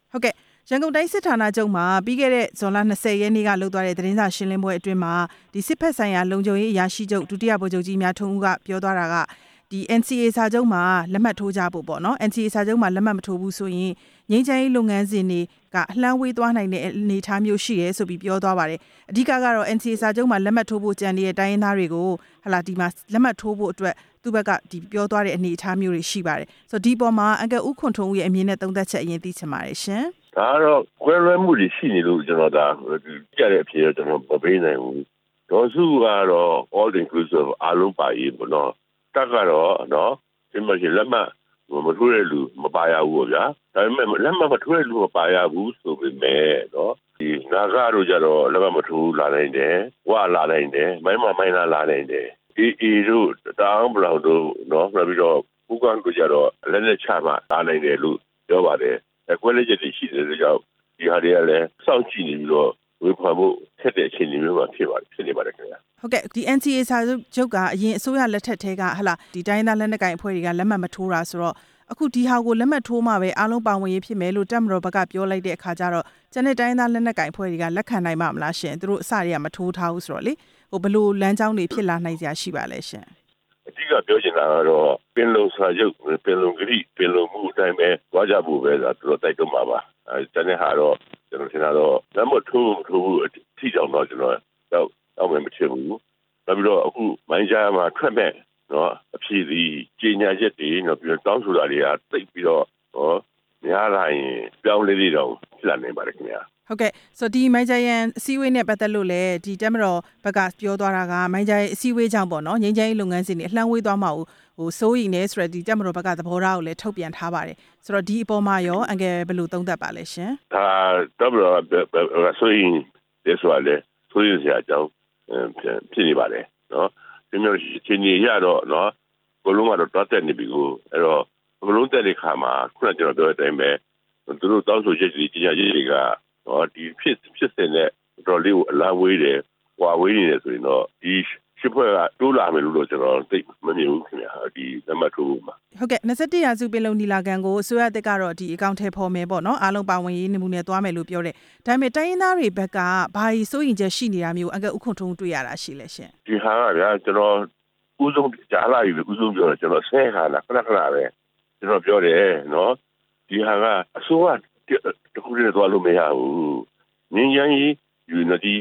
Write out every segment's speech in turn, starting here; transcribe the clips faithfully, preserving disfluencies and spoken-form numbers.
ဟုတ်ကဲ့ရန်ကုန်တိုင်းစစ်ဌာနချုပ်မှာပြီးခဲ့တဲ့ဇွန်လ၂၀ရက်နေ့ကလုပ်သွားတဲ့သတင်းစာရှင်းလင်းပွဲအတွင်းမှာဒီစစ်ဖက်ဆိုင်ရာလုံခြုံရေးအရာရှိချုပ်ဒုတိယဗိုလ်ချုပ်ကြီးမြထွန်းဦးကပြောသွားတာကဒီ N C A စာချုပ်မှာလက်မှတ်ထိုးကြဖို့ပေါ့နော် N C A စာချုပ်မှာလက်မှတ်မထိုးဘူးဆိုရင်ငြိမ်းချမ်းရေးလုပ်ငန်းစဉ်တွေကအလှမ်းဝေးသွားနိုင်တဲ့အနေအထားမျိုးရှိရဲဆိုပြီးပြောသွားပါတယ်အဓိကကတော့ N C A စာချုပ်မှာလက်မှတ်ထိုးဖို့ကြံနေတဲ့တိုင်းရင်းသားတွေကိုဟလာဒီမှာလက်မှတ်ထိုးဖို့အတွက်သူ့ဘက်ကဒီပြောသွားတဲ့အနေအထားမျိုးတွေရှိပါတယ်ဆိုတော့ဒီပေါ်မှာအန်ကယ်ဦးခွန်ထွန်းဦးရဲ့အမြင်နဲ့သုံးသပ်ချက်အရင်သိချင်ပါတယ်ရှင်ဒါတော့ကွဲလွဲမှုတွေရှိနေလို့ကျွန်တော်ဒါကြတဲ့အဖြစ်တော့ကျွန်တော်မပေးနိုင်ဘူးဒေါ်စုကတော့ all inclusive အားလုံးပါရေးပေါ့နော်တက်ကတော့နော်ဒီမှာလက်မှတ်မထိုးရလူမပါရဘူးဗျာဒါပေမဲ့လက်မှတ်မထိုးရလူမပါရဘူးဆိုပေမဲ့နော်ဒီနာဂတို့ကြတော့လက်မှတ်မထိုးလာနိုင်တယ်ဝါလာနိုင်တယ်မိုင်းမမိုင်းလာလာနိုင်တယ်အေးအေးတို့တောင်းဘလောက်တို့နော်ပြီးတော့ဥက္ကဋ္ဌတို့ကြတော့လက်လက်ချမှလာနိုင်တယ်လို့ပြောပါတယ်ကွဲလက်ချက်တွေရှိတယ်လို့ကြောင့်ဒီဟာတွေကလည်းစောင့်ကြည့်နေပြီးတော့ဝေဖန်ဖို့ခက်တဲ့အခြေအနေမျိုးမှာဖြစ်ပါတယ်ဖြစ်နေပါတယ်ခင်ဗျာဟုတ်ကဲ့ဒီ N C A စာချုပ်ကအရင်အစိုးရလက်ထက်ထဲကဟလာဒီတိုင်းသားလက်နက်ကိုင်အဖွဲ့တွေကလက်မှတ်မထိုးတာဆိုတော့အခုဒီဟာကိုလက်မှတ်ထိုးမှပဲအားလုံးပါဝင်ရေးဖြစ်မယ်လို့တပ်မတော်ဘက်ကပြောလိုက်တဲ့အခါကျတော့ကျန်တဲ့တိုင်းသားလက်နက်ကိုင်အဖွဲ့တွေကလက်ခံနိုင်မှာမလားရှင်သူတို့အစတွေကမထိုးထားဘူးဆိုတော့လေဟိုဘလို့လမ်းကြောင်းတွေဖြစ်လာနိုင်စရာရှိပါလဲရှင်အဓိကပြောချင်တာကတော့ပင်လုံစာချုပ်ပင်လုံဂရိပင်လုံမှုအတိုင်းပဲကြွားကြဖို့ပဲဆိုတော့တိုက်တွန်းပါပါအဲတနေ့ဟာတော့ကျွန်တော်ထင်တာတော့လက်မထိုးထိုးအထီးကြောင့်တော့ကျွန်တော်တော့တော့မဖြစ်ဘူးနောက်ပြီးတော့အခုမိုင်းကြားမှာထွက်မဲ့နော်အဖြစ်ဒီကြီးညာချက်တွေနော်ပြီးတော့တောင်းဆိုတာတွေကတိတ်ပြီးတော့ဟောများလာရင်ပြောင်းလဲလေးတော့ဖြစ်လာနိုင်ပါတယ်ခင်ဗျာဟုတ်ကဲ့ဆိုဒီမိုင်းဂျိုင်ယန်အစည်းအဝေးနဲ့ပတ်သက်လို့လည်းဒီတက်မတော်ဘက်ကပြောသွားတာကမိုင်းဂျိုင်အစည်းအဝေးကြောင့်ပေါ့နော်ငြိမ်းချမ်းရေးလုပ်ငန်းစဉ်တွေအလှမ်းဝေးသွားမှာဟိုစိုးရိမ်နေဆိုတော့ဒီတက်မတော်ဘက်ကသဘောထားကိုလည်းထုတ်ပြန်ထားပါတယ်ဆိုတော့ဒီအပေါ်မှာရောအန်ကယ်ဘယ်လိုသုံးသပ်ပါလဲရှင်ဒါတက်မတော်ဆိုရင်ဒီဆိုရလေဆိုရင်စရာအကြောင်းဖြစ်နေပါတယ်နော်ဒီမျိုးချင်းကြီးရတော့နော်ဘလုံးကတော့တွတ်တက်နေပြီကိုအဲ့တော့ဘလုံးတက်တဲ့ခါမှာခုနကျွန်တော်ပြောတဲ့အတိုင်းပဲသူတို့တောင်းဆိုချက်ကြီးကြီးကြီးတွေကနော်ဒီဖြစ်ဖြစ်တဲ့တော်လေးကိုအလားဝေးတယ်ဟွာဝေးနေတယ်ဆိုရင်တော့ဒီရှစ်ဖွဲ့ကတိုးလာမယ်လို့တော့ကျွန်တော်သိမမြင်ဘူးခင်ဗျာဒီလက်မှတ်ထိုးမှာဟုတ်ကဲ့၂၁ရာစုပင်လုံနီလာခံကိုအစိုးရတက်ကတော့ဒီအကောင့်ထဲပေါ်မယ်ပေါ့နော်အားလုံးပါဝင်ရေးမှုနဲ့သွားမယ်လို့ပြောတယ်ဒါပေမဲ့တိုင်းရင်းသားတွေဘက်ကဘာကြီးစိုးရင်ချက်ရှိနေတာမျိုးအကဥခွန်ထုံးတွေ့ရတာရှိလဲရှင်ဒီဟာကဗျာကျွန်တော်ဦးဆုံးကြားလာပြီဦးဆုံးပြောတော့ကျွန်တော်ဆဲခါလာခဏခဏပဲကျွန်တော်ပြောတယ်နော်ဒီဟာကအစိုးရတခုတည်းသွားလို့မရဘူးငင်းရင်းယူနတီ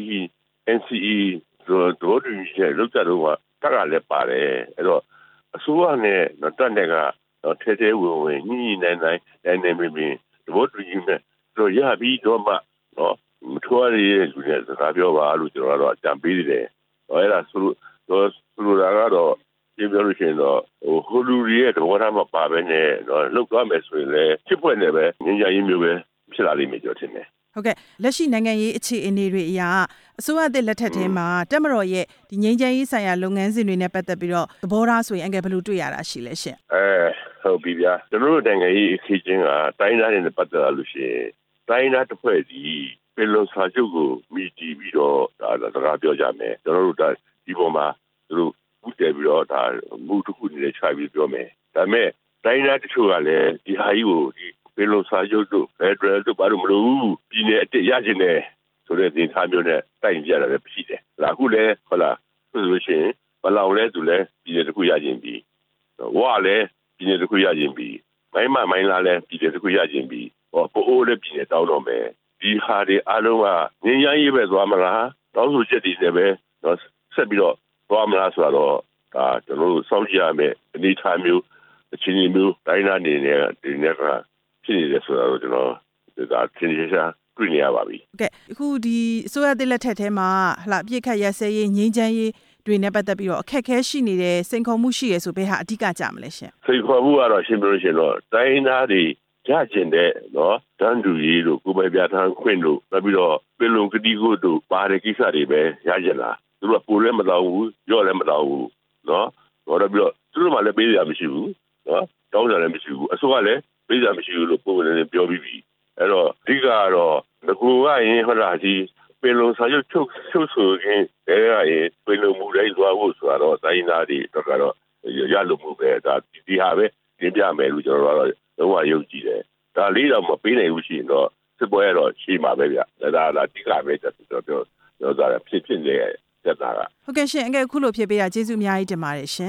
N C A တို့တို့ဒီလောက်ကြတော့တက်ကလည်းပါတယ်အဲ့တော့အစိုးရနဲ့တက်တဲ့ကတော့ထဲထဲဝင်ဝင်ညှိညှိနိုင်နိုင်နိုင်နေပြီတို့တူကြီးနဲ့တို့ရပြီးတော့မှနော်မထွားရရဲ့လူတွေစကားပြောပါလို့ကျွန်တော်ကတော့အကြံပေးတယ်အဲ့ဒါဆိုတော့ဆိုလိုတာကတော့ဒီပြောလို့ရှိရင်တော့ဟိုဟိုလူတွေရဲ့သဘောထားမပါဘဲနဲ့တော့လောက်သွားမယ်ဆိုရင်လည်းဖြစ်ပွက်နေပဲငင်းကြရင်းမျိုးပဲဖြစ်လာလိမ့်မယ်ကြောထင်တယ်ဟုတ်ကဲ့လက်ရှိနိုင်ငံရေးအခြေအနေတွေအရာအစိုးရအသစ်လက်ထက်ထဲမှာတက်မတော်ရဲ့ဒီငြိမ်းချမ်းရေးဆိုင်ရာလုပ်ငန်းစဉ်တွေနဲ့ပတ်သက်ပြီးတော့သဘောထားဆိုရင်အကယ်ဘယ်လိုတွေ့ရတာရှိလဲရှင်အဲဟုတ်ပြီဗျာကျွန်တော်တို့နိုင်ငံရေးအခင်းချင်းကတိုင်းသားတွေနဲ့ပတ်သက်လို့ရှိရင်တိုင်းသားတစ်ဖွဲ့စီပင်လုံစာချုပ်ကိုမိတည်ပြီးတော့ဒါစကားပြောကြမယ်ကျွန်တော်တို့ဒီပေါ်မှာသူတို့ဥတည်ပြီးတော့ဒါမှုတစ်ခုနဲ့ခြားပြီးပြောမယ်ဒါပေမဲ့တိုင်းသားတချို့ကလည်းဒီဟာကြီးကိုဒီပင်လုံစာချုပ်တို့ဖက်ဒရယ်တို့ဘာလို့မလို့ပြည်နယ်အတရခြင်းနဲ့ဆိုတဲ့ဒီထားမျိုးနဲ့တိုက်ကြရတယ်ဖြစ်တယ်။အခုလည်းဟုတ်လားဆိုလို့ရှိရင်ဘလောင်လဲသူလဲပြည်နယ်တစ်ခုရခြင်းပြီးဝါလည်းပြည်နယ်တစ်ခုရခြင်းပြီးမိုင်းမမိုင်းလာလည်းပြည်နယ်တစ်ခုရခြင်းပြီးဟောပိုးအိုးလည်းပြည်နယ်တောင်းတော့မယ်ဒီဟာတွေအားလုံးကငင်းရရေးပဲသွားမလားတောင်းဆိုချက်တွေနဲ့ပဲတော့ဆက်ပြီးတော့သွားမလားဆိုတော့ဒါကျွန်တော်တို့စောင့်ကြည့်ရမယ်အနေထားမျိုးအချင်းချင်းမျိုးတိုင်းနာနေနေဒီနေ့ကဖြစ်နေတယ်ဆိုတော့ကျွန်တော်ဒါသင်ရရှာတွေ့နေရပါပြီ။ဟုတ်ကဲ့အခုဒီအစိုးရသစ်လက်ထက်ထဲမှာဟလာပြစ်ခတ်ရက်စဲရေးငြိမ်းချမ်းရေးတွေနဲ့ပတ်သက်ပြီးတော့အခက်အခဲရှိနေတဲ့စိန်ခေါ်မှုရှိရဆိုဘယ်ဟာအဓိကကြမလဲရှင်။စိန်ခေါ်မှုကတော့ရှင်းပြလို့ရှိရင်တော့တိုင်းသားတွေကြကျင်တဲ့နော်တန်းတူရေးတို့ကိုယ်ပိုင်ပြဋ္ဌာန်းခွင့်တို့နောက်ပြီးတော့ပြည်လုံကတိကိုတို့ပါတဲ့ကိစ္စတွေပဲရကြလားသူတို့ကပိုလည်းမတော်ဘူးရော့လည်းမတော်ဘူးနော်ဟောတော့ပြီးတော့သူတို့မှလည်းပေးရမရှိဘူးနော်တောင်းကြလည်းမရှိဘူးအစိုးရလည်းပေးရမရှိဘူးလို့ပုံစံနဲ့ပြောပြီးပြီအဲ့တော့အဓိကကတော့ငကူကရင်ဟောတာဒီပင်လုံစာချုပ်ချုပ်ချုပ်ဆိုရင်အဲရင်ပင်လုံမူတိုင်းသွားဖို့ဆိုတော့တိုင်းသားတွေတော့ကတော့ရလို့မှုပဲဒါဒီဟာပဲတင်ပြမယ်လို့ကျွန်တော်တို့ကတော့လုံးဝယုံကြည်တယ်ဒါလေးတော့မပေးနိုင်ဘူးရှိရင်တော့စစ်ပွဲတော့ရှိမှာပဲဗျဒါဒါတိကပဲကျွန်တော်ပြောပြောတာဖြစ်ဖြစ်နေပြဿနာကဟုတ်ကဲ့ရှင်အကဲအခုလိုဖြစ်ပေးတာကျေးဇူးအများကြီးတင်ပါတယ်ရှင်